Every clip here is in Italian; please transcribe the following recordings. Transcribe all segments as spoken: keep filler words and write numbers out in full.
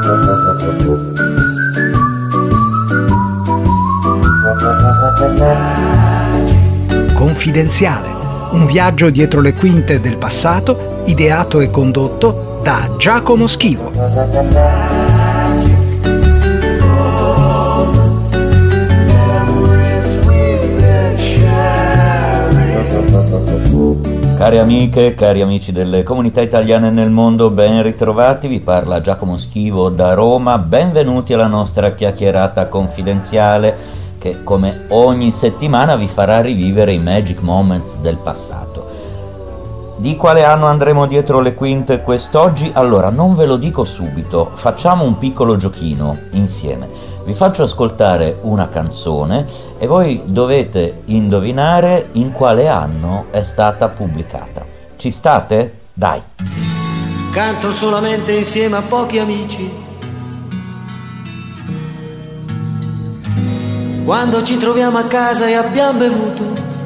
Confidenziale, un viaggio dietro le quinte del passato, ideato e condotto da Giacomo Schivo. Cari amiche, cari amici delle comunità italiane nel mondo, ben ritrovati, vi parla Giacomo Schivo da Roma, benvenuti alla nostra chiacchierata confidenziale che come ogni settimana vi farà rivivere i magic moments del passato. Di quale anno andremo dietro le quinte quest'oggi? Allora, non ve lo dico subito, facciamo un piccolo giochino insieme. Vi faccio ascoltare una canzone e voi dovete indovinare in quale anno è stata pubblicata. Ci state? Dai! Canto solamente insieme a pochi amici. Quando ci troviamo a casa e abbiamo bevuto,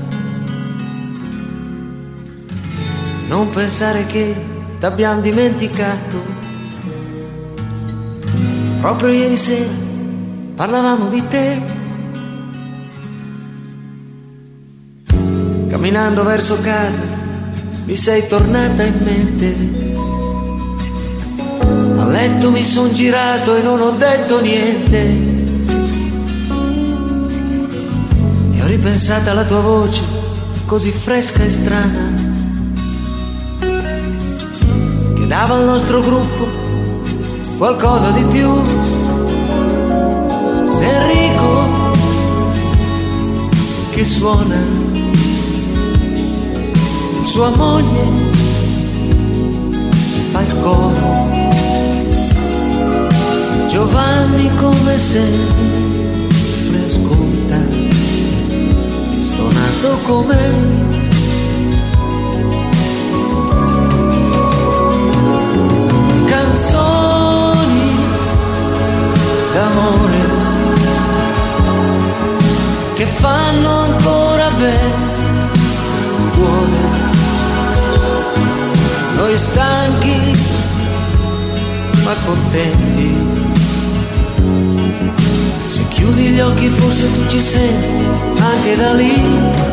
non pensare che t'abbiamo dimenticato. Proprio ieri sera parlavamo di te. Camminando verso casa mi sei tornata in mente. A letto mi son girato e non ho detto niente. E ho ripensato alla tua voce così fresca e strana, che dava al nostro gruppo qualcosa di più. Enrico che suona, sua moglie fa il coro, Giovanni come sempre ascolta, stonato com'è. Canzoni d'amore che fanno ancora bene il cuore. Noi stanchi ma contenti, se chiudi gli occhi forse tu ci senti anche da lì.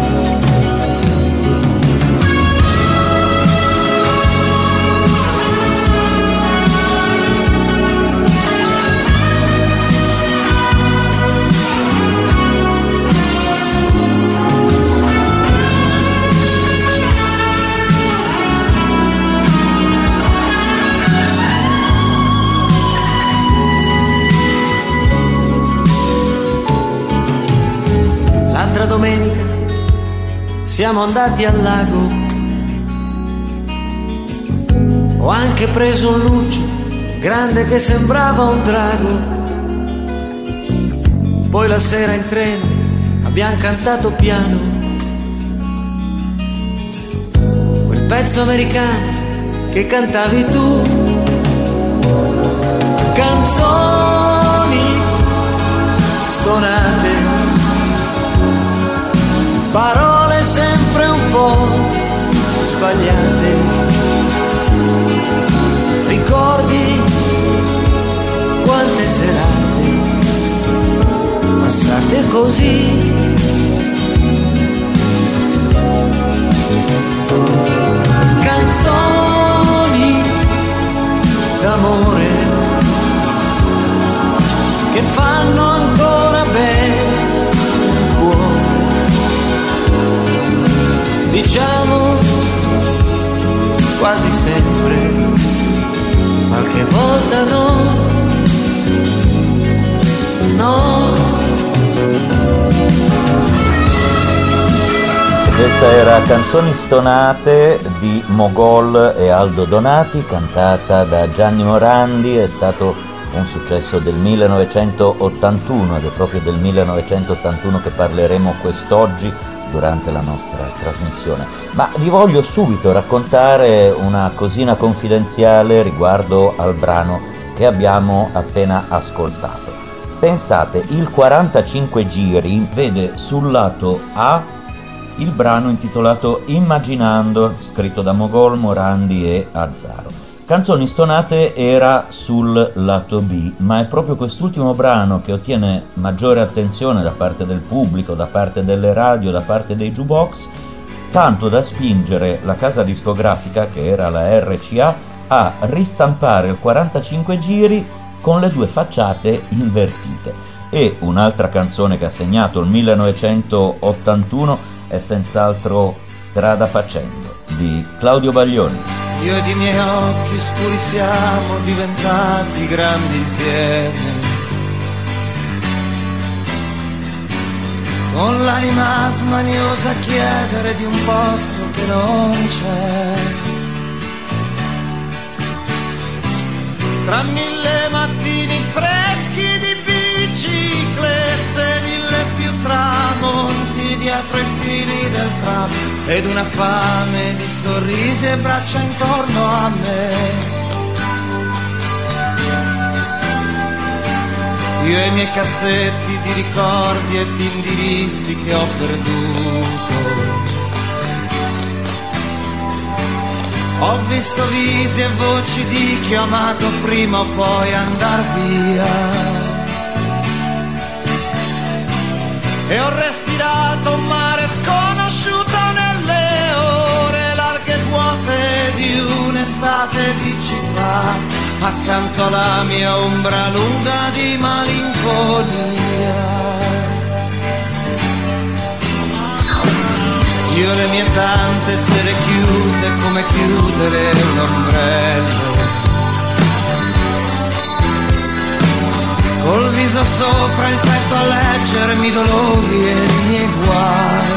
Domenica siamo andati al lago, ho anche preso un luccio grande che sembrava un drago. Poi la sera in treno abbiamo cantato piano quel pezzo americano che cantavi tu. Canzoni stonate, parole sempre un po' sbagliate, ricordi quante serate passate così. Canzoni d'amore che fanno ancora bene il cuore. Diciamo quasi sempre, qualche volta no, no. Questa era Canzoni stonate di Mogol e Aldo Donati, cantata da Gianni Morandi. È stato un successo del millenovecentottantuno ed è proprio del millenovecentottantuno che parleremo quest'oggi durante la nostra trasmissione. Ma vi voglio subito raccontare una cosina confidenziale riguardo al brano che abbiamo appena ascoltato. Pensate, il quarantacinque giri vede sul lato A il brano intitolato Immaginando, scritto da Mogol, Morandi e Azzaro. Canzoni stonate era sul lato B, ma è proprio quest'ultimo brano che ottiene maggiore attenzione da parte del pubblico, da parte delle radio, da parte dei jukebox, tanto da spingere la casa discografica, che era la R C A, a ristampare il quarantacinque giri con le due facciate invertite. E un'altra canzone che ha segnato il millenovecentottantuno è senz'altro Strada Facendo di Claudio Baglioni. Io ed i miei occhi scuri siamo diventati grandi insieme, con l'anima smaniosa a chiedere di un posto che non c'è. Tra mille mattini freschi di biciclette, mille più tramonti dietro i fili del tram, ed una fame di sorrisi e braccia intorno a me. Io e i miei cassetti di ricordi e di indirizzi che ho perduto. Ho visto visi e voci di chi ho amato prima o poi andar via. E ho respirato un mare sconosciuto nelle ore larghe e vuote di un'estate di città, accanto alla mia ombra lunga di malinconia. Io le mie tante sere chiuse come chiudere un ombrello, col viso sopra il petto a leggermi i dolori e i miei guai.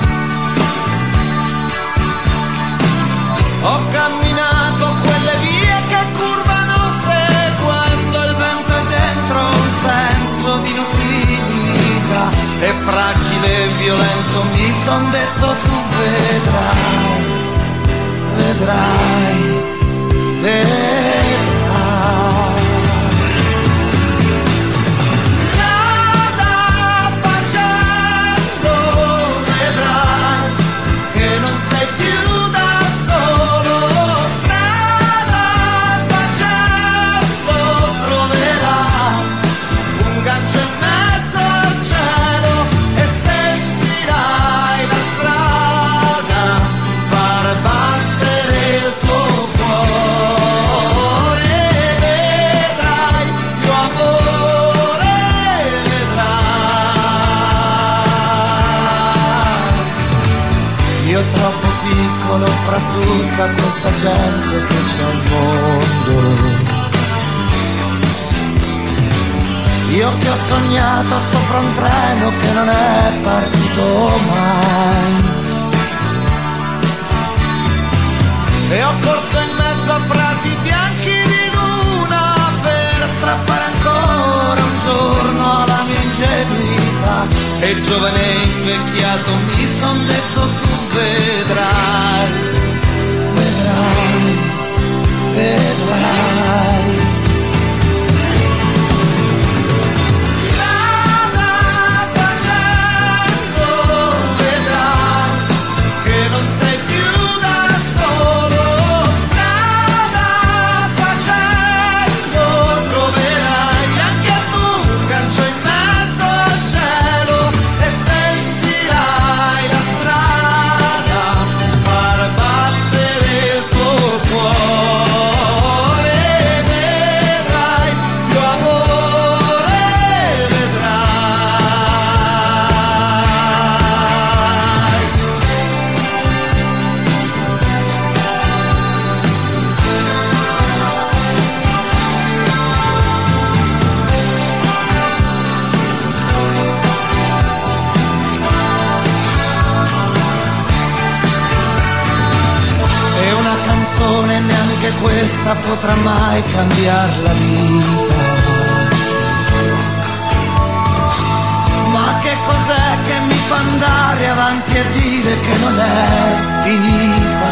Ho camminato quelle vie che curvano seguendo il vento e dentro un senso di inutilità, e fragile e violento mi son detto tu vedrai, vedrai, vedrai. Fra tutta questa gente che c'è al mondo, io che ho sognato sopra un treno che non è partito mai, e ho corso in mezzo a prati bianchi di luna per strappare ancora un giorno alla mia ingenuità, e giovane e invecchiato mi son detto tu vedrai, vedrai, vedrai. Strada facendo vedrai che non sei più da solo, strada facendo troverai anche tu un gancio in mezzo al cielo, e sentirai la strada far battere il tuo cuore, vedrai più amore, vedrai. E una canzone neanche questa potrà mai cambiare la vita. Ma che cos'è che mi fa andare avanti e dire che non è finita?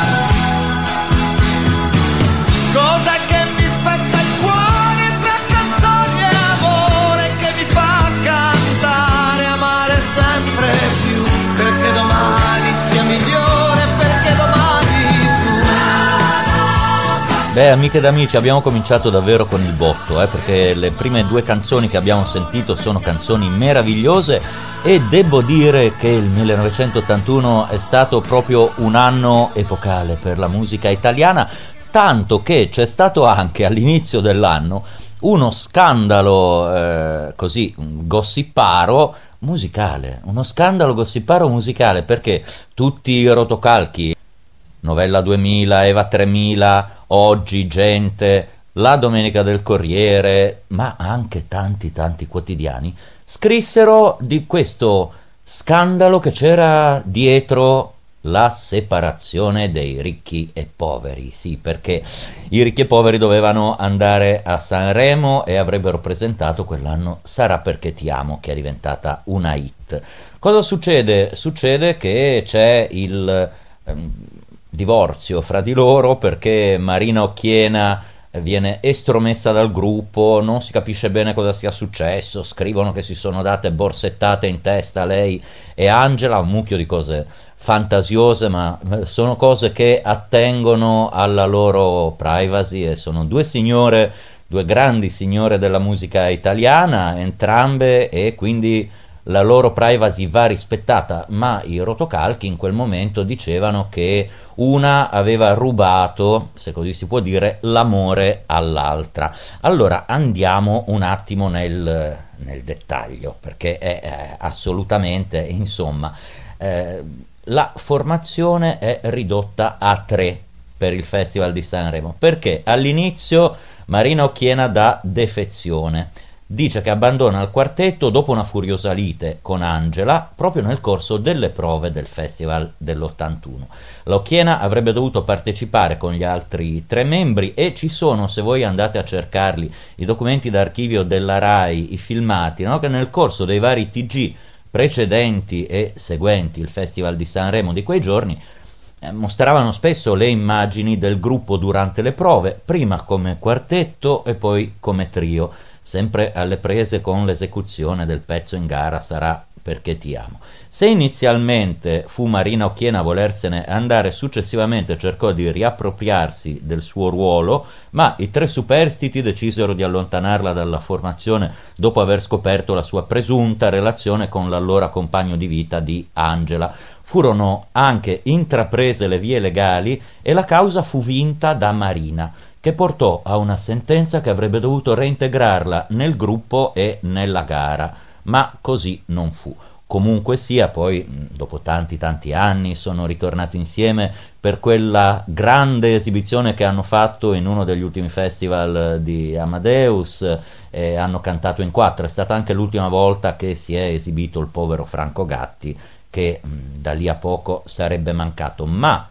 Cos'è che mi spezza il cuore tra canzoni e amore, che mi fa cantare, amare sempre più, perché domani sia migliore, perché domani tu Beh, amiche ed amici, abbiamo cominciato davvero con il botto, eh, perché le prime due canzoni che abbiamo sentito sono canzoni meravigliose e devo dire che il millenovecentottantuno è stato proprio un anno epocale per la musica italiana, tanto che c'è stato anche all'inizio dell'anno uno scandalo eh, così gossiparo musicale, uno scandalo gossiparo musicale, perché tutti i rotocalchi, Novella duemila, Eva tremila, Oggi, Gente, La Domenica del Corriere, ma anche tanti tanti quotidiani scrissero di questo scandalo che c'era dietro la separazione dei ricchi e poveri. Sì, perché i ricchi e poveri dovevano andare a Sanremo e avrebbero presentato quell'anno Sarà perché ti amo, che è diventata una hit. Cosa succede? Succede che c'è il ehm, divorzio fra di loro, perché Marina Occhiena viene estromessa dal gruppo, non si capisce bene cosa sia successo, scrivono che si sono date borsettate in testa lei e Angela, un mucchio di cose fantasiose, ma sono cose che attengono alla loro privacy e sono due signore, due grandi signore della musica italiana, entrambe, e quindi la loro privacy va rispettata, ma i rotocalchi in quel momento dicevano che una aveva rubato, se così si può dire, l'amore all'altra. Allora andiamo un attimo nel, nel dettaglio, perché è, è assolutamente, insomma, eh, la formazione è ridotta a tre per il Festival di Sanremo, perché all'inizio Marina Occhiena dà defezione. Dice che abbandona il quartetto dopo una furiosa lite con Angela proprio nel corso delle prove del Festival dell'ottantuno. L'Occhiena avrebbe dovuto partecipare con gli altri tre membri e ci sono, se voi andate a cercarli, i documenti d'archivio della RAI, i filmati, no? Che nel corso dei vari T G precedenti e seguenti il Festival di Sanremo di quei giorni eh, mostravano spesso le immagini del gruppo durante le prove, prima come quartetto e poi come trio, sempre alle prese con l'esecuzione del pezzo in gara Sarà perché ti amo. Se inizialmente fu Marina Occhiena a volersene andare, successivamente cercò di riappropriarsi del suo ruolo, ma i tre superstiti decisero di allontanarla dalla formazione dopo aver scoperto la sua presunta relazione con l'allora compagno di vita di Angela. Furono anche intraprese le vie legali e la causa fu vinta da Marina, che portò a una sentenza che avrebbe dovuto reintegrarla nel gruppo e nella gara, ma così non fu. Comunque sia, poi dopo tanti tanti anni sono ritornati insieme per quella grande esibizione che hanno fatto in uno degli ultimi festival di Amadeus, e hanno cantato in quattro. È stata anche l'ultima volta che si è esibito il povero Franco Gatti, che mh, da lì a poco sarebbe mancato. Ma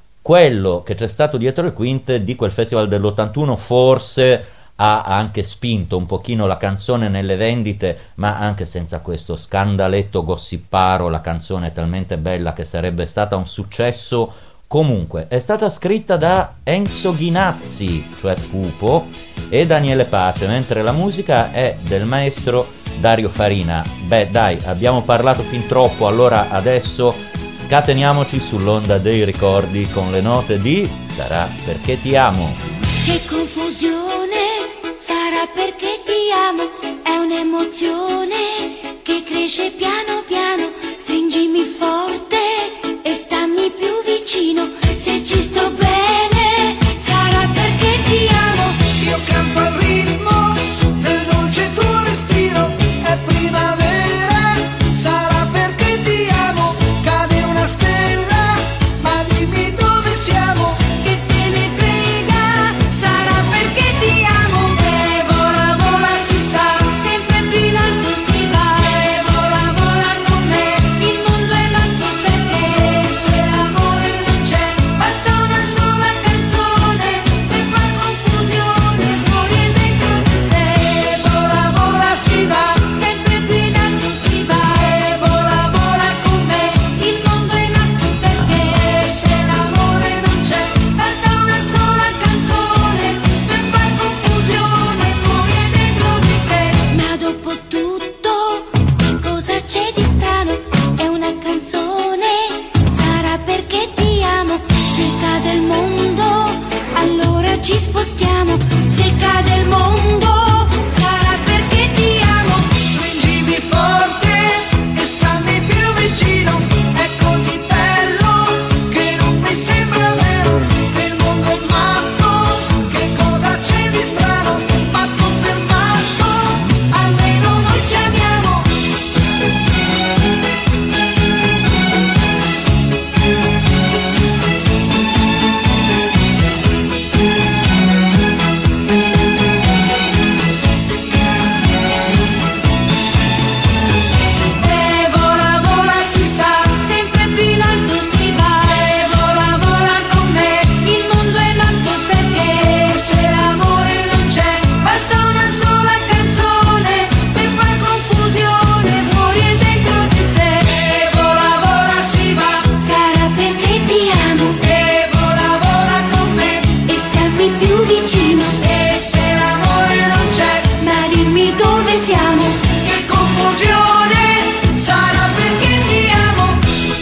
quello che c'è stato dietro le quinte di quel festival dell'ottantuno forse ha anche spinto un pochino la canzone nelle vendite, ma anche senza questo scandaletto gossiparo la canzone è talmente bella che sarebbe stata un successo. Comunque è stata scritta da Enzo Ghinazzi, cioè Pupo, e Daniele Pace, mentre la musica è del maestro Dario Farina. Beh dai, abbiamo parlato fin troppo, allora adesso scateniamoci sull'onda dei ricordi con le note di Sarà perché ti amo. Che confusione, sarà perché ti amo, è un'emozione che cresce piano piano, stringimi forte e stammi più vicino, se ci sto bene, sarà perché ti amo. Io canto al ritmo del dolce tuo respiro, è primavera, sarà perché ti amo, cade una stella, ma dimmi dove siamo. Che te ne frega, sarà perché ti amo. E vola vola si sa, Sempre più in alto si va, e vola vola con me, il mondo è l'alto per te. se l'amore non c'è, Basta una sola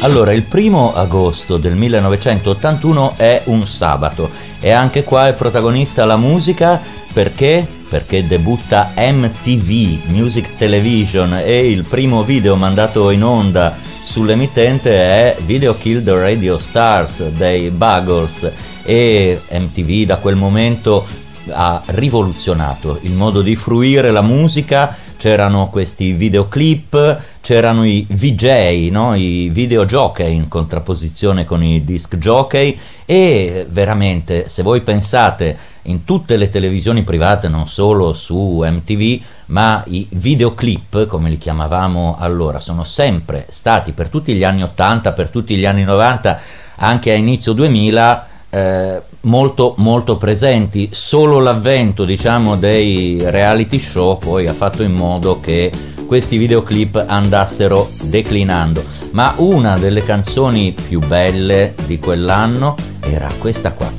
Allora, il primo agosto del millenovecentottantuno è un sabato e anche qua è protagonista la musica. Perché? Perché debutta M T V, Music Television, e il primo video mandato in onda sull'emittente è Video Kill the Radio Stars dei Buggles, e M T V da quel momento ha rivoluzionato il modo di fruire la musica. C'erano questi videoclip, c'erano i V J, no? I videojockey in contrapposizione con i disc jockey, e veramente, se voi pensate, in tutte le televisioni private, non solo su M T V, ma i videoclip, come li chiamavamo allora, sono sempre stati per tutti gli anni ottanta, per tutti gli anni novanta, anche a inizio duemila, eh, molto molto presenti. Solo l'avvento, diciamo, dei reality show poi ha fatto in modo che questi videoclip andassero declinando, ma una delle canzoni più belle di quell'anno era questa qua.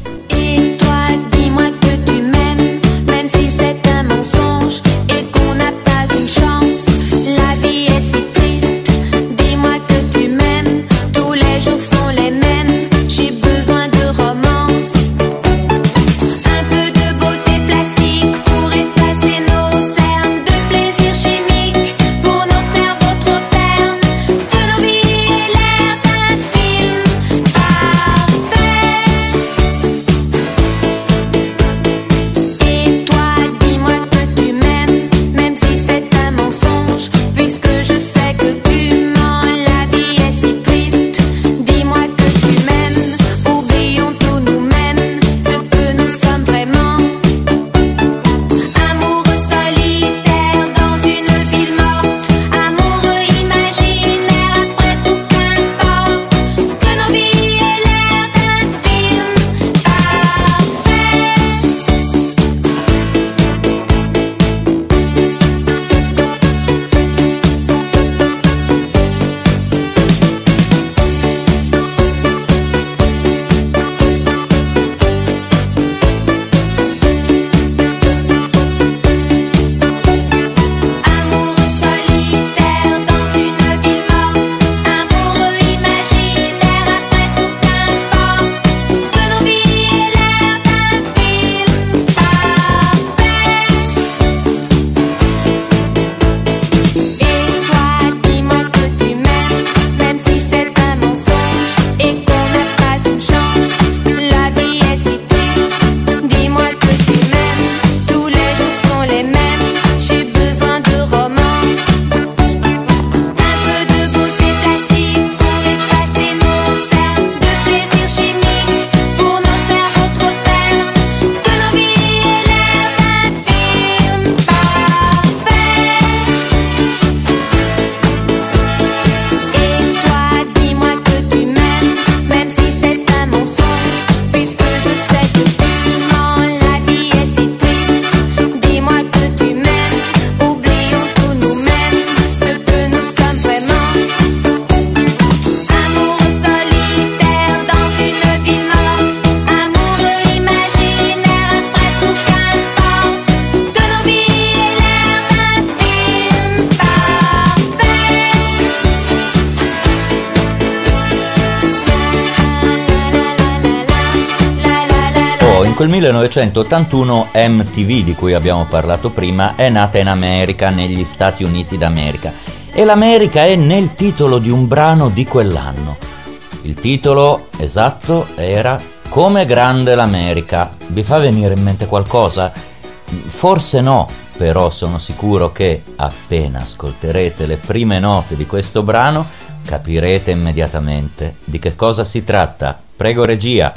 quel millenovecentottantuno M T V di cui abbiamo parlato prima è nata in America, negli Stati Uniti d'America, e l'America è nel titolo di un brano di quell'anno. Il titolo esatto era Come grande l'America. Vi fa venire in mente qualcosa? Forse no, però sono sicuro che appena ascolterete le prime note di questo brano capirete immediatamente di che cosa si tratta. Prego regia.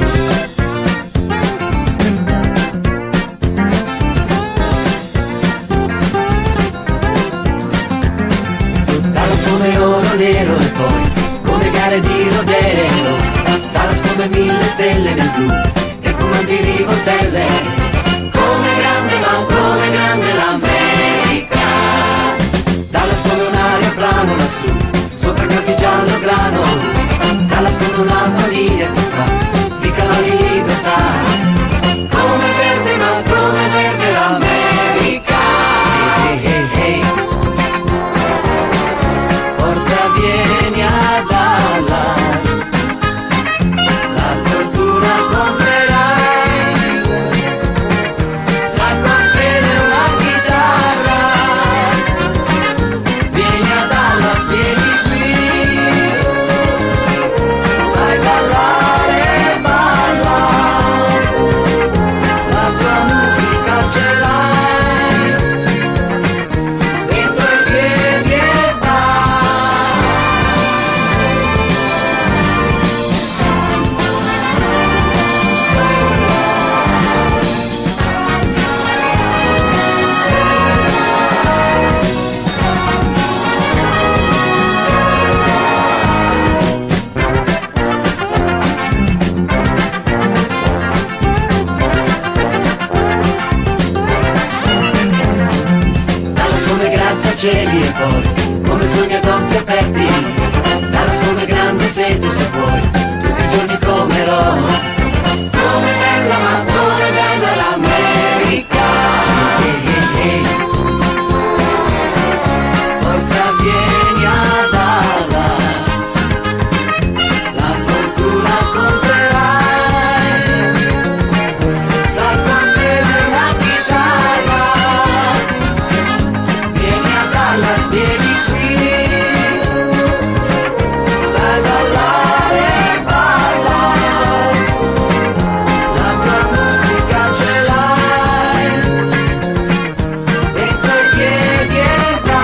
Come oro nero e poi come gare di rodeo, Dallas come mille stelle nel blu e fumanti rivoltelle. Come grande ma come grande l'America, Dallas come un'aria plano lassù, sopra campi giallo grano, Dallas come una famiglia sta di cavalli in libertà. Come verde ma come verde l'America. Hey, hey, hey, hey. Vieni a Dallas. cieli e poi come sogni ad occhi aperti, dalla sponda grande se tu se vuoi, tutti i giorni troverò. Come bella ma come bella l'America, hey, hey, hey. Forza vieni a Dallas, la fortuna comprerai, sai prendere la chitarra, vieni a Dallas, vieni qui, sai ballare e ballare, la tua musica ce l'hai, dentro i piedi e dai.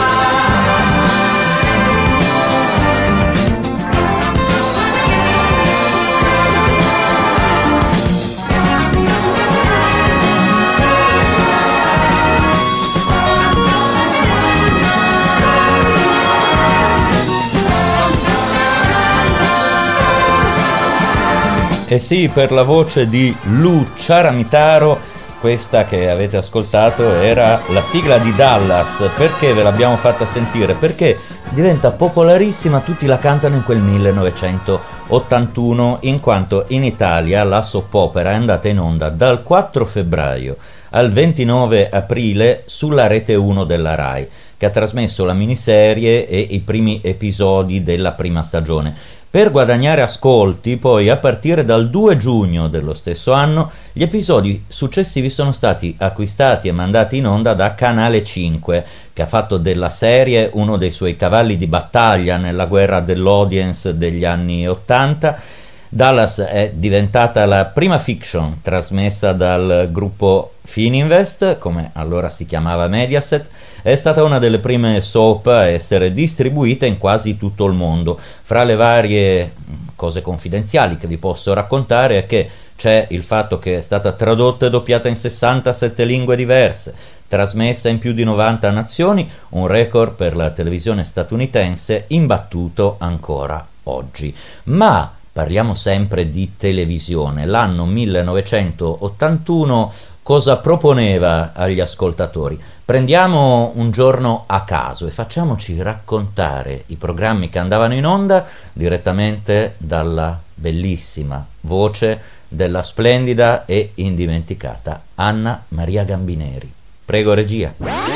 E sì, per la voce di Lou Ciaramitaro, questa che avete ascoltato era la sigla di Dallas. Perché ve l'abbiamo fatta sentire? Perché diventa popolarissima, tutti la cantano in quel millenovecentottantuno, in quanto in Italia la soap opera è andata in onda dal quattro febbraio al ventinove aprile sulla Rete uno della Rai, che ha trasmesso la miniserie e i primi episodi della prima stagione. Per guadagnare ascolti, poi, a partire dal due giugno dello stesso anno, gli episodi successivi sono stati acquistati e mandati in onda da Canale cinque, che ha fatto della serie uno dei suoi cavalli di battaglia nella guerra dell'audience degli anni ottanta. Dallas è diventata la prima fiction trasmessa dal gruppo Fininvest, come allora si chiamava Mediaset. È stata una delle prime soap a essere distribuita in quasi tutto il mondo. Fra le varie cose confidenziali che vi posso raccontare è che c'è il fatto che è stata tradotta e doppiata in sessantasette lingue diverse, trasmessa in più di novanta nazioni, un record per la televisione statunitense imbattuto ancora oggi. Ma parliamo sempre di televisione. L'anno millenovecentottantuno cosa proponeva agli ascoltatori? Prendiamo un giorno a caso e facciamoci raccontare i programmi che andavano in onda direttamente dalla bellissima voce della splendida e indimenticata Anna Maria Gambineri. Prego, regia.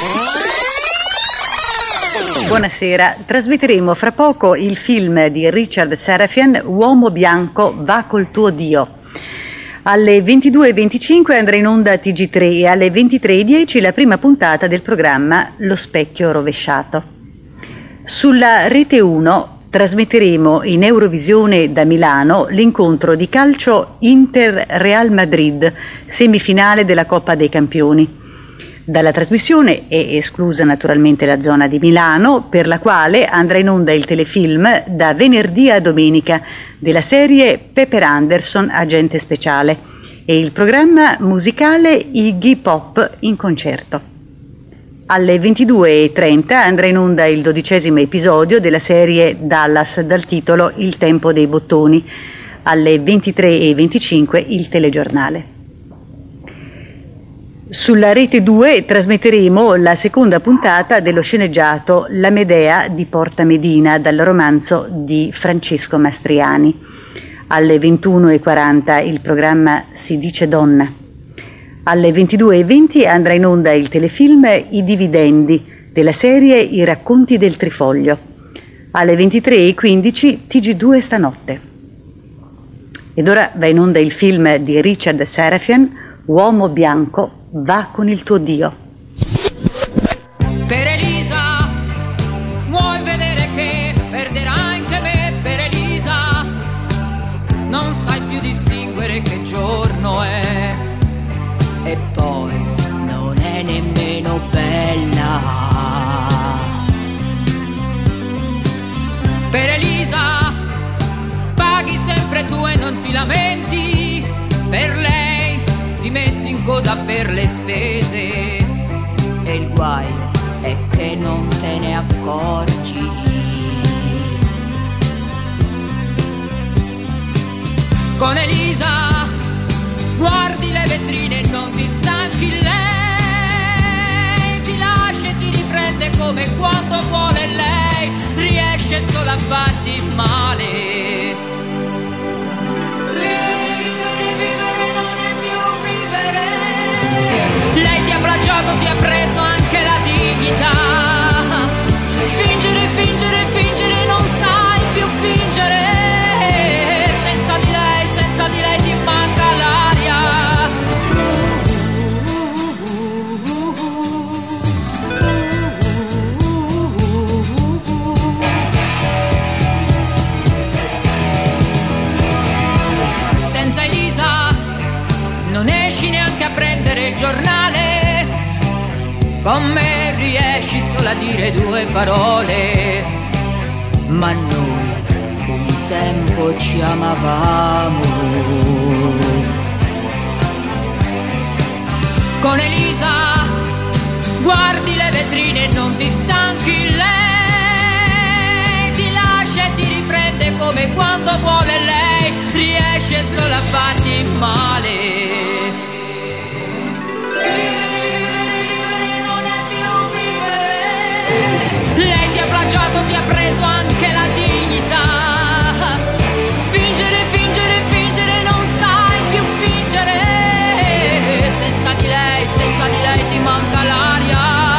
Buonasera, trasmetteremo fra poco il film di Richard Sarafian, Uomo bianco va col tuo Dio. Alle ventidue e venticinque andrà in onda T G tre e alle ventitré e dieci la prima puntata del programma Lo specchio rovesciato. Sulla Rete uno trasmetteremo in Eurovisione da Milano l'incontro di calcio Inter-Real Madrid, semifinale della Coppa dei Campioni. Dalla trasmissione è esclusa naturalmente la zona di Milano, per la quale andrà in onda il telefilm da venerdì a domenica della serie Pepper Anderson, agente speciale, e il programma musicale Iggy Pop in concerto. Alle ventidue e trenta andrà in onda il dodicesimo episodio della serie Dallas dal titolo Il tempo dei bottoni. Alle ventitré e venticinque il telegiornale. Sulla Rete due trasmetteremo la seconda puntata dello sceneggiato La Medea di Porta Medina dal romanzo di Francesco Mastriani. Alle ventuno e quaranta il programma Si dice donna. Alle ventidue e venti andrà in onda il telefilm I dividendi della serie I racconti del Trifoglio. Alle ventitré e quindici T G due stanotte. Ed ora va in onda il film di Richard Sarafian, Uomo bianco va con il tuo Dio. Per Elisa, vuoi vedere che perderà anche me? Per Elisa, non sai più distinguere che giorno è. E poi non è nemmeno bella. Per Elisa, paghi sempre tu e non ti lamenti. Per lei ti metti in coda per le spese. E il guaio è che non te ne accorgi. Con Elisa guardi le vetrine e non ti stanchi. Lei ti lascia e ti riprende come come quando vuole lei, riesce solo a farti male. Vivere, vivere non è più vivere. Lei ti ha plagiato, ti ha preso anche la dignità. Fingere, fingere, fingere, non sai più fingere. Senza di lei, senza di lei ti manca l'aria. Senza Elisa non esci neanche a prendere il giornale, con me riesci solo a dire due parole. Ma noi un tempo ci amavamo. Con Elisa guardi le vetrine e non ti stanchi, lei ti lascia e ti riprende come quando vuole lei, riesce solo a farti male. Lei ti ha plagiato, ti ha preso anche la dignità. Fingere, fingere, fingere, non sai più fingere. Senza di lei, senza di lei ti manca l'aria.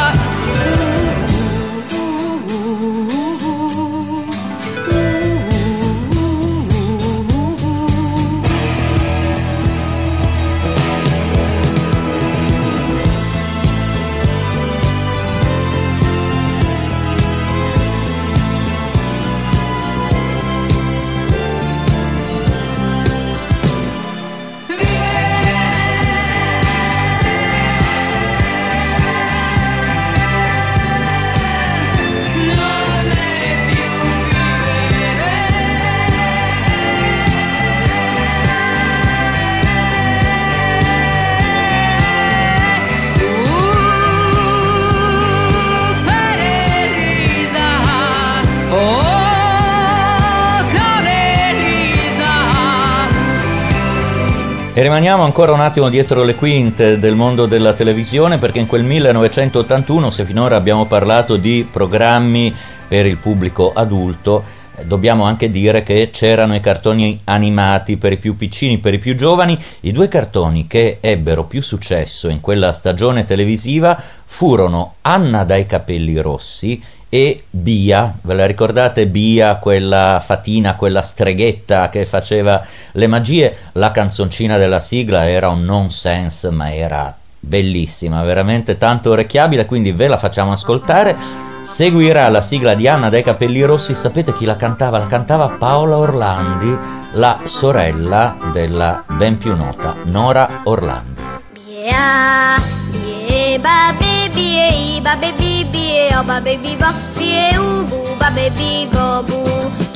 E rimaniamo ancora un attimo dietro le quinte del mondo della televisione, perché in quel millenovecentottantuno, se finora abbiamo parlato di programmi per il pubblico adulto, eh, dobbiamo anche dire che c'erano i cartoni animati per i più piccini, per i più giovani. I due cartoni che ebbero più successo in quella stagione televisiva furono Anna dai capelli rossi e Bia. Ve la ricordate Bia, quella fatina, quella streghetta che faceva le magie? La canzoncina della sigla era un nonsense, ma era bellissima, veramente tanto orecchiabile, quindi ve la facciamo ascoltare. Seguirà la sigla di Anna dai capelli rossi. Sapete chi la cantava? La cantava Paola Orlandi, la sorella della ben più nota Nora Orlandi. Bia, bie, ba, baby, ba, baby, bie, oh, ba, baby, bo, bie, ubu, ba, baby, bo, bu,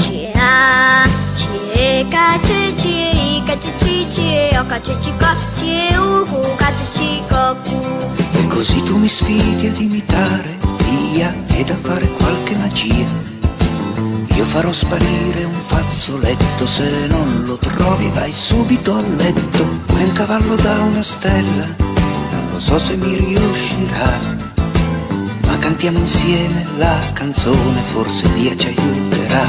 cia, cie, cace, cie, cace, ci, cie, oh, cace, cico, cie, ubu, cace, cico, cu. E così tu mi sfidi ad imitare Bia ed a fare qualche magia. Io farò sparire un fazzoletto, se non lo trovi vai subito a letto. Vuoi un cavallo da una stella? Non lo so se mi riuscirà, ma cantiamo insieme la canzone, forse Bia ci aiuterà.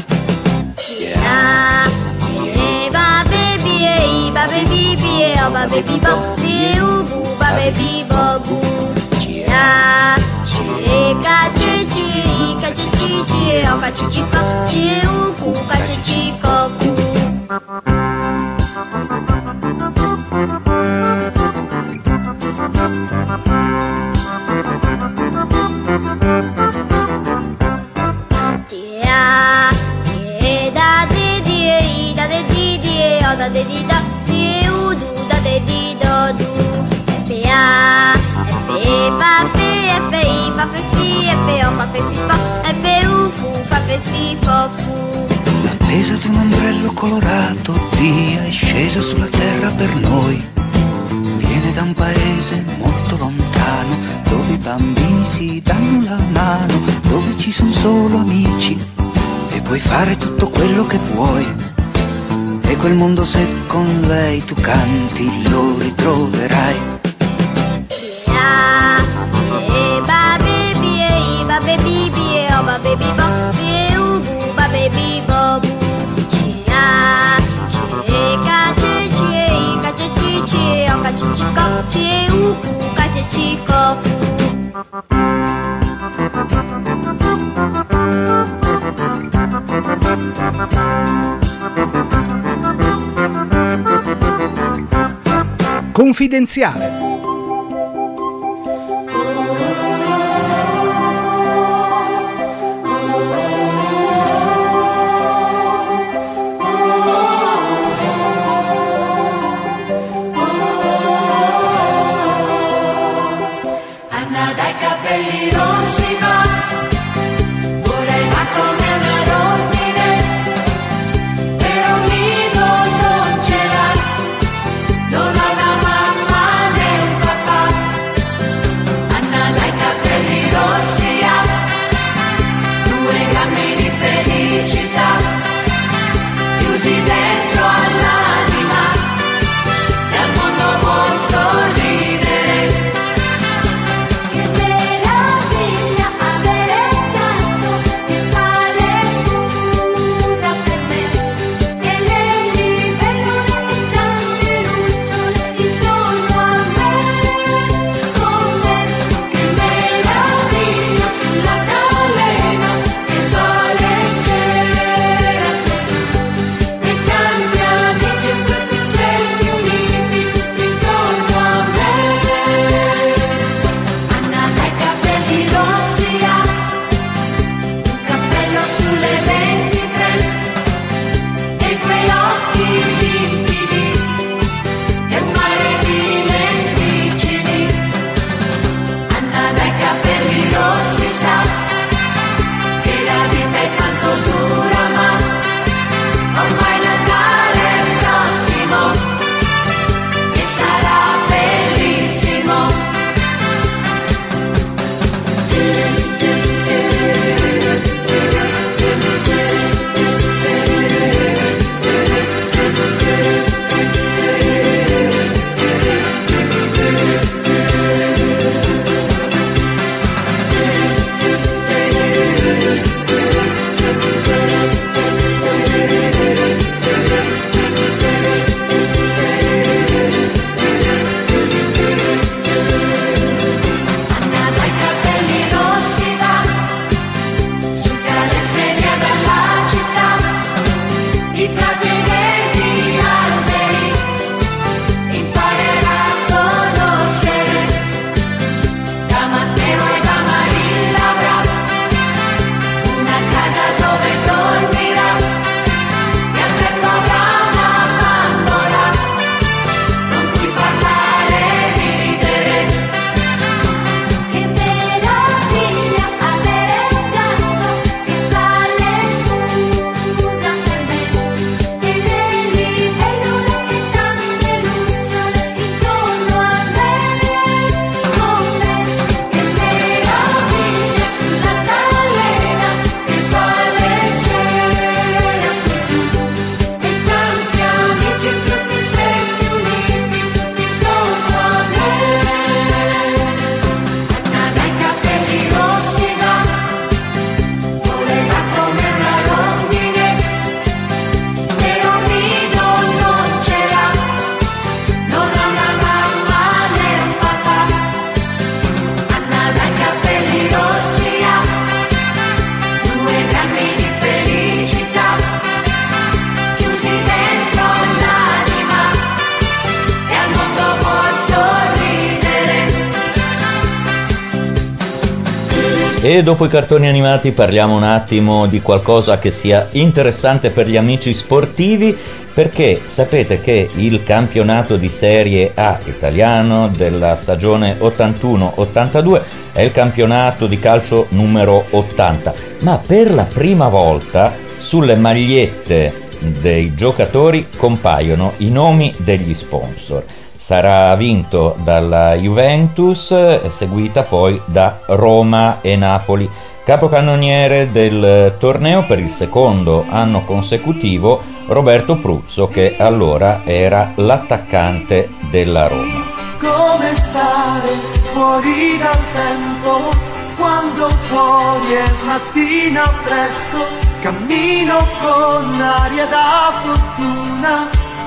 Yeah, yeah, ba, baby, eh, ba, baby, bie, oh, ba, baby, bo, bie, ubu, ba, baby, bo, bu, cia, cie, cace, cie, cace, ci, cie, oh, cace, cico, cie, ubu, cace, cico, cu. Tia, tie, da, de, die, da, de, di, die, oh, da, de, di, da, die, u, du, da, de, di, do, du. F, A, F, fa, fe, F, I, fa, fe, fi, F, O, fa, fe, fi, fo, F, U, fu, fa, fe, fi, fo, fu. L'appesa di un ombrello colorato, Bia è scesa sulla terra per noi. Viene da un paese molto lontano, dove i bambini si danno la mano, dove ci sono solo amici e puoi fare tutto quello che vuoi. E quel mondo, se con lei tu canti, lo ritroverai. Bia, e ba, baby, e ba, kachichikop chiuku kachichikopu. Confidenziale. Anna dai capelli rossi va, vorrei va come una rondine, però un nido non ce l'ha, non ha una mamma né un papà. Anna dai capelli rossi ha, due grammi di felicità, chiusi dentro all'anima, e al mondo vuol sorridere. E dopo i cartoni animati parliamo un attimo di qualcosa che sia interessante per gli amici sportivi, perché sapete che il campionato di Serie A italiano della stagione ottantuno ottantadue è il campionato di calcio numero ottanta, ma per la prima volta sulle magliette dei giocatori compaiono i nomi degli sponsor. Sarà vinto dalla Juventus e seguita poi da Roma e Napoli. Capocannoniere del torneo per il secondo anno consecutivo Roberto Pruzzo, che allora era l'attaccante della Roma. Come stare fuori dal tempo, quando fuori è mattina presto, cammino con aria da fortuna,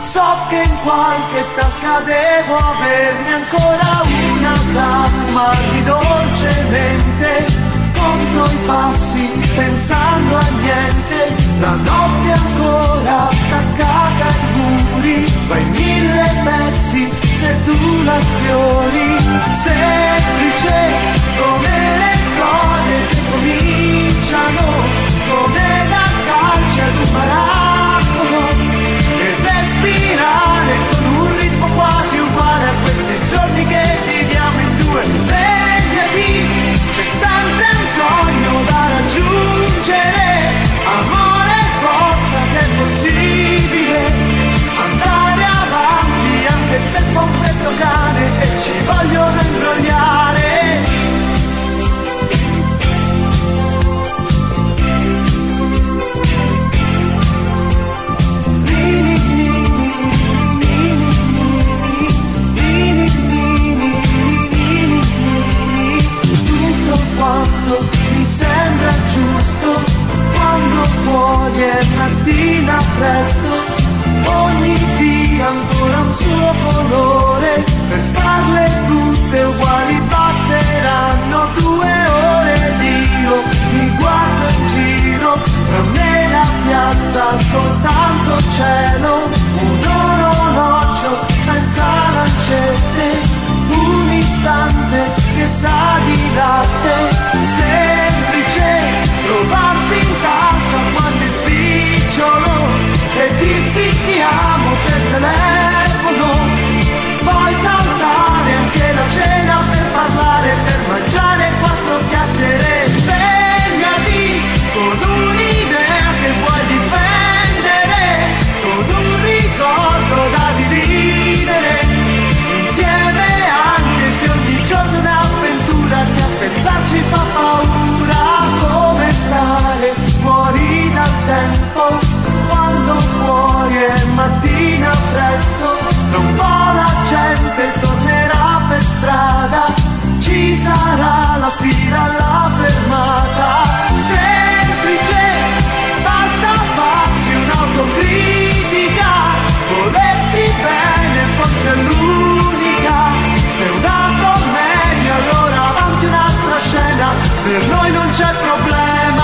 so che in qualche tasca devo averne ancora una da fumarmi dolcemente. Conto i passi pensando a niente, la notte ancora attaccata ai muri, va in mille pezzi se tu la sfiori. Semplice come le storie che cominciano, come da calce ad un baracco, e respirare con un ritmo quasi uguale a questi giorni che viviamo in due. Svegliati, c'è sempre un sogno da raggiungere, amore e forza che è possibile andare avanti anche se fa un freddo cane e ci vogliono imbrogliare. Tutto quanto mi sembra giusto quando fuori è mattina presto, ogni dia ancora un suo colore, per farle tutte uguali basteranno due ore ed io mi guardo in giro, tra me e la piazza soltanto cielo, un orologio senza lancette, un istante che sa di latte. Semplice trovarsi in tasca quando è spicciolo e dirsi ti amo per telefono, poi saltare anche la cena per parlare, per mangiare quattro chiacchiere. Svegliati con un'idea che vuoi difendere, con un ricordo da dividere insieme, anche se ogni giorno è un'avventura che a pensarci fa paura. Come stare fuori dal tempo quando fuori è mattina presto, tra un po' la gente tornerà per strada, ci sarà la fila alla fermata. Semplice, basta farsi un'autocritica, volersi bene forse è l'unica, se una commedia allora avanti un'altra scena, per noi non c'è problema.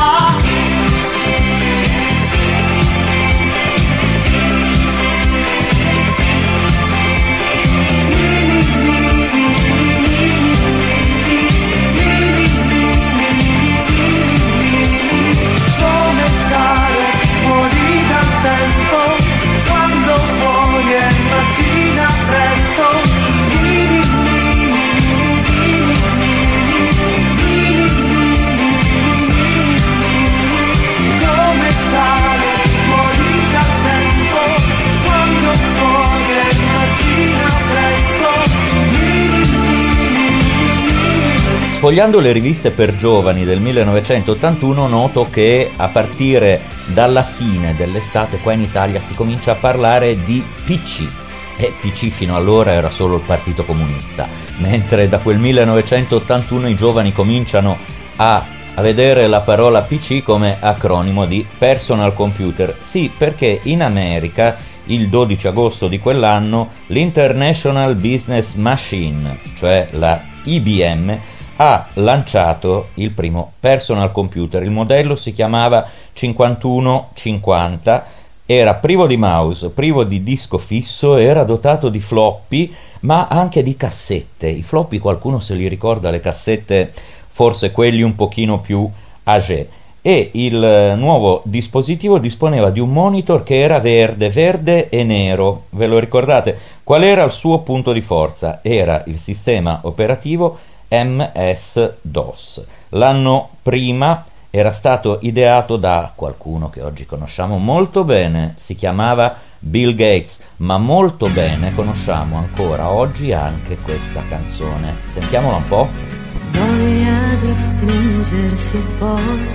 Sfogliando le riviste per giovani del millenovecentottantuno noto che a partire dalla fine dell'estate qua in Italia si comincia a parlare di P C, e P C fino allora era solo il Partito Comunista, mentre da quel millenovecentottantuno i giovani cominciano a, a vedere la parola P C come acronimo di Personal Computer. Sì, perché in America il dodici agosto di quell'anno l'International Business Machine, cioè la I B M, ha lanciato il primo personal computer. Il modello si chiamava cinquantuno cinquanta, era privo di mouse, privo di disco fisso, era dotato di floppy ma anche di cassette. I floppy qualcuno se li ricorda, le cassette forse quelli un pochino più âgé. E il nuovo dispositivo disponeva di un monitor che era verde, verde e nero. Ve lo ricordate? Qual era il suo punto di forza? Era il sistema operativo M S DOS. L'anno prima era stato ideato da qualcuno che oggi conosciamo molto bene, si chiamava Bill Gates, ma molto bene conosciamo ancora oggi anche questa canzone. Sentiamola un po'. Voglia di stringersi poi,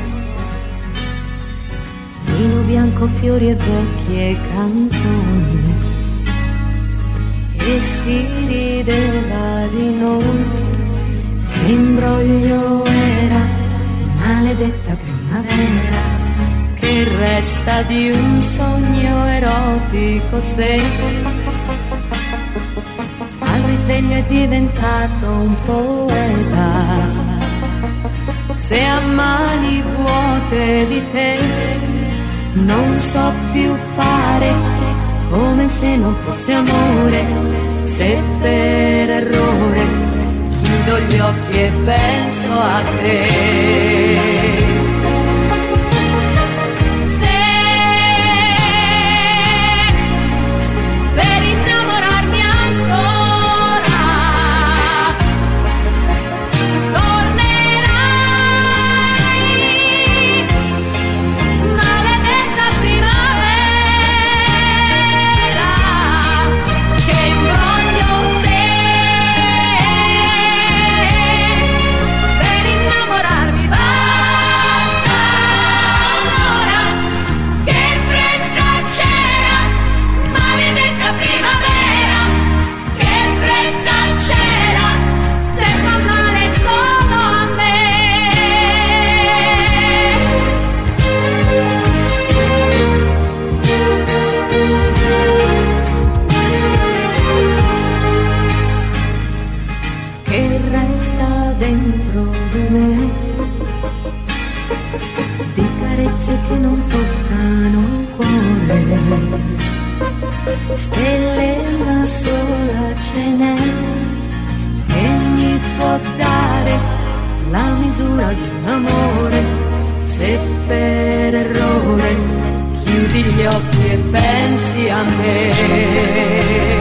vino bianco, fiori e vecchie canzoni, e si rideva di noi. L'imbroglio era maledetta primavera che che resta di un sogno erotico se al risveglio è diventato un poeta. Se a mani vuote di te non so più fare, come se non fosse amore, se per errore chiudo gli occhi e penso a te. Che non toccano il cuore, stelle una sola ce n'è che mi può dare la misura di un amore, se per errore chiudi gli occhi e pensi a me.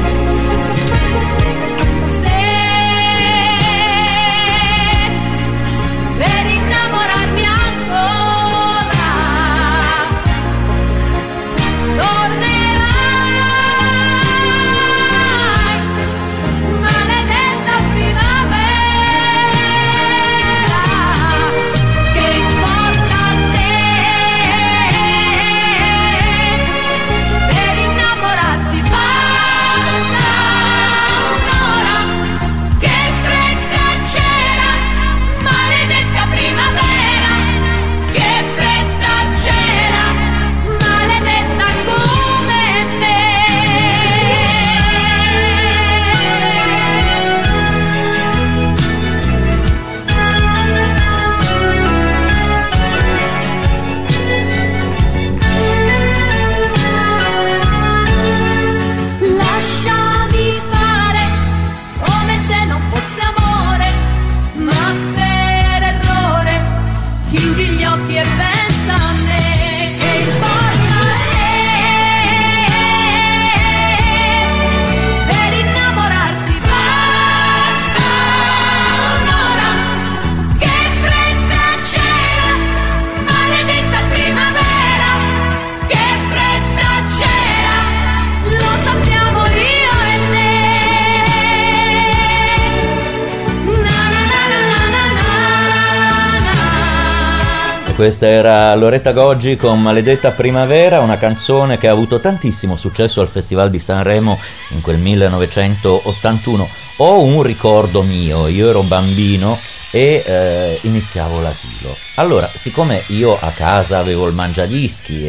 Questa era Loretta Goggi con Maledetta Primavera, una canzone che ha avuto tantissimo successo al Festival di Sanremo in quel millenovecentottantuno. Ho un ricordo mio, io ero bambino e eh, iniziavo l'asilo. Allora, siccome io a casa avevo il mangiadischi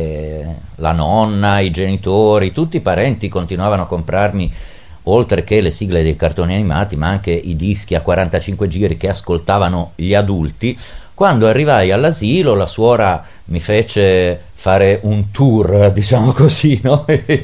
e la nonna, i genitori, tutti i parenti continuavano a comprarmi, oltre che le sigle dei cartoni animati, ma anche i dischi a quarantacinque giri che ascoltavano gli adulti, quando arrivai all'asilo la suora mi fece fare un tour, diciamo così, no?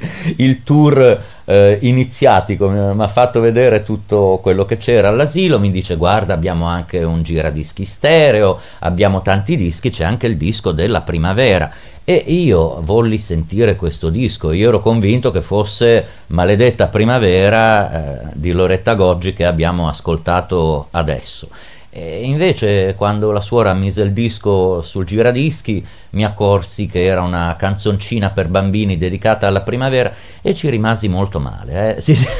Il tour eh, iniziatico, mi ha fatto vedere tutto quello che c'era all'asilo, mi dice: guarda, abbiamo anche un giradischi stereo, abbiamo tanti dischi, c'è anche il disco della primavera. E io volli sentire questo disco, io ero convinto che fosse Maledetta Primavera eh, di Loretta Goggi, che abbiamo ascoltato adesso. E invece quando la suora mise il disco sul giradischi mi accorsi che era una canzoncina per bambini dedicata alla primavera e ci rimasi molto male, eh? Sì, sì.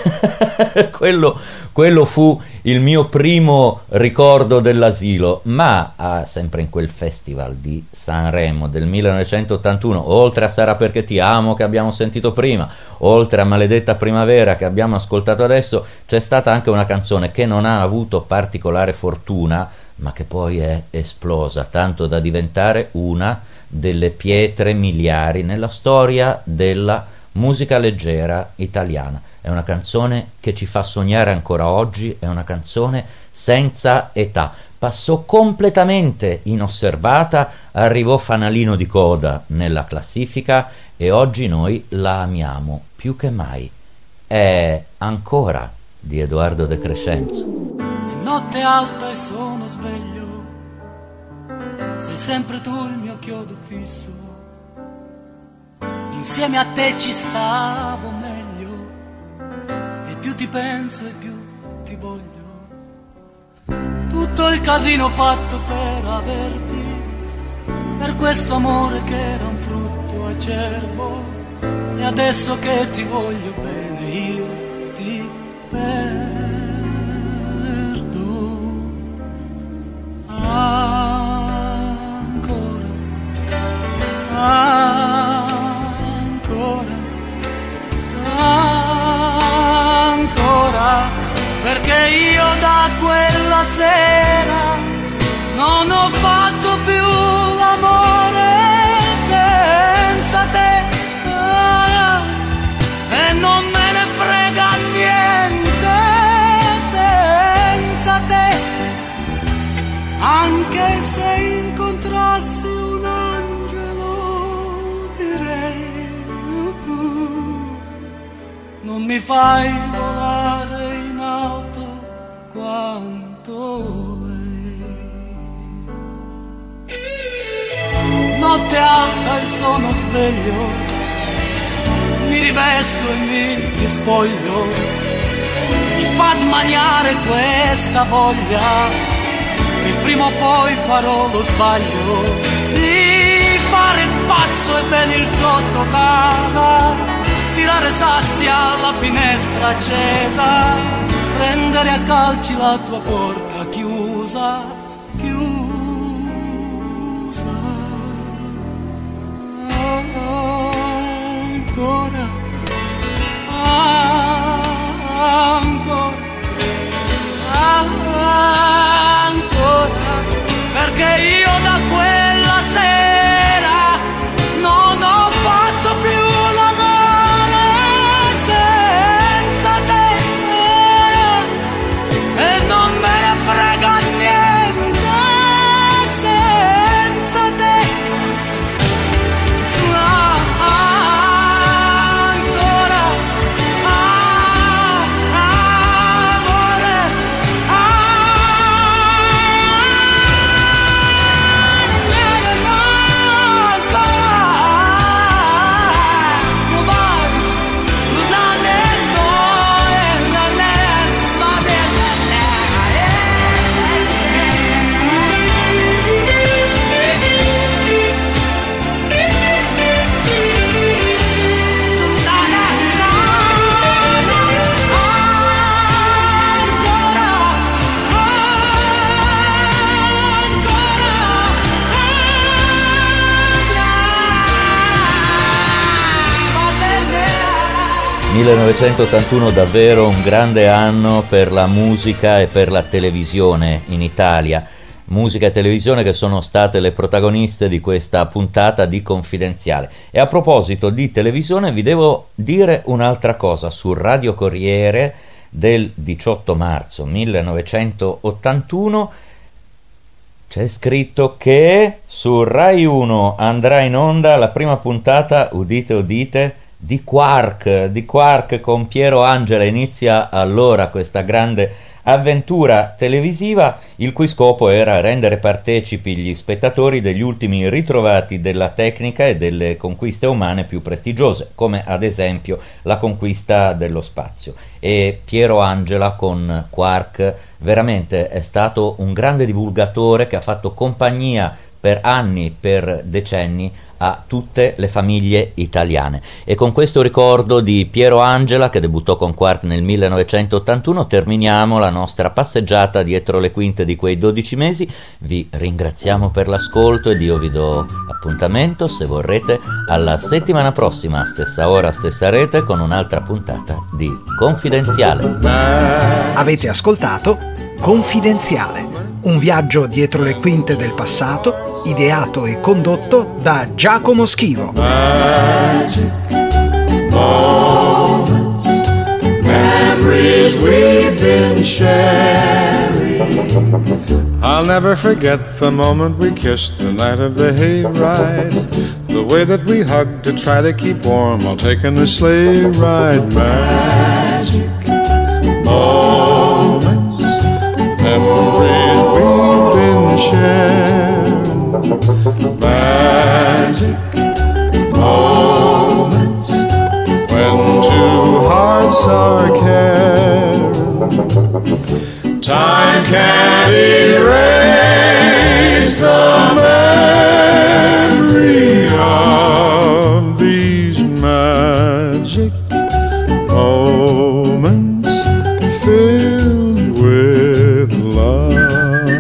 quello, quello fu il mio primo ricordo dell'asilo, ma ah, sempre in quel festival di Sanremo del millenovecentottantuno, oltre a Sarà perché ti amo che abbiamo sentito prima, oltre a Maledetta Primavera che abbiamo ascoltato adesso, c'è stata anche una canzone che non ha avuto particolare fortuna, ma che poi è esplosa tanto da diventare una delle pietre miliari nella storia della musica leggera italiana. È una canzone che ci fa sognare ancora oggi, è una canzone senza età. Passò completamente inosservata, arrivò fanalino di coda nella classifica e oggi noi la amiamo più che mai. È Ancora di Edoardo De Crescenzo. È notte alta e sono sveglio, sei sempre tu il mio chiodo fisso, insieme a te ci stavo meglio, e più ti penso e più ti voglio. Tutto il casino fatto per averti, per questo amore che era un frutto acerbo, e adesso che ti voglio bene io ti perdo. Ancora, ancora, ancora, perché io da quella sera non ho fatto più l'amore senza te, ah, e non me ne frega niente senza te, anche se incontrassi un angelo direi uh, non mi fai volare in alto quanto lei. Notte alta e sono sveglio, mi rivesto e mi rispoglio, mi fa smaniare questa voglia che prima o poi farò lo sbaglio di fare il pazzo e venir sotto casa, tirare sassi alla finestra accesa, prendere a calci la tua porta chiusa, chiusa. Ancora, ancora, ancora, perché io da quella sera non ho fatto più l'amore senza te, e non me ne frega niente senza te. millenovecentottantuno, davvero un grande anno per la musica e per la televisione in Italia. Musica e televisione che sono state le protagoniste di questa puntata di Confidenziale. E a proposito di televisione vi devo dire un'altra cosa. Sul Radio Corriere del diciotto marzo millenovecentottantuno c'è scritto che su Rai uno andrà in onda la prima puntata, udite udite, di Quark, di Quark con Piero Angela. Inizia allora questa grande avventura televisiva, il cui scopo era rendere partecipi gli spettatori degli ultimi ritrovati della tecnica e delle conquiste umane più prestigiose, come ad esempio la conquista dello spazio. E Piero Angela con Quark veramente è stato un grande divulgatore che ha fatto compagnia per anni, per decenni, a tutte le famiglie italiane. E con questo ricordo di Piero Angela, che debuttò con Quark nel millenovecentottantuno, terminiamo la nostra passeggiata dietro le quinte di quei dodici mesi. Vi ringraziamo per l'ascolto ed io vi do appuntamento, se vorrete, alla settimana prossima, stessa ora, stessa rete, con un'altra puntata di Confidenziale. Avete ascoltato Confidenziale, Un viaggio dietro le quinte del passato, ideato e condotto da Giacomo Schivo. Magic moments, memories we've been sharing. I'll never forget the moment we kissed the night of the hayride. The way that we hugged to try to keep warm while taking the sleigh ride. Magic moments, memories we've been sharing. Magic moments, when two hearts are caring. Time can't erase the memory of these magic moments filled with love.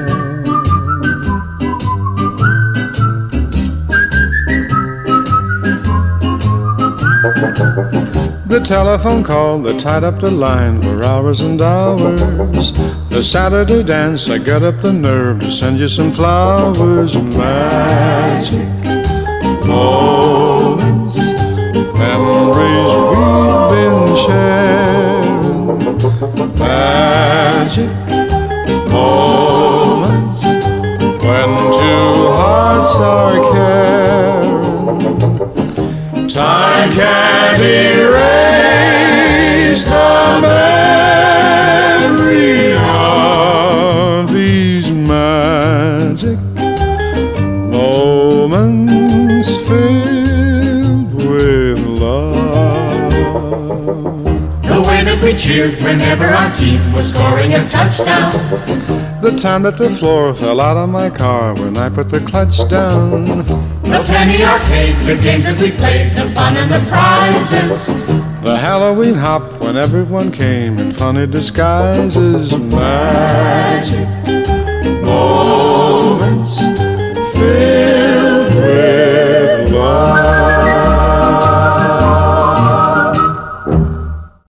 The telephone call that tied up the line for hours and hours. The Saturday dance, I got up the nerve to send you some flowers. Magic moments, memories we've been sharing. Magic moments, when two hearts are caring. Time can't erase the memory of these magic moments filled with love. The way that we cheered whenever our team was scoring a touchdown. The time that the floor fell out of my car when I put the clutch down. The penny arcade, the games that we played, the fun and the prizes. The Halloween hop when everyone came in funny disguises. Magic moments,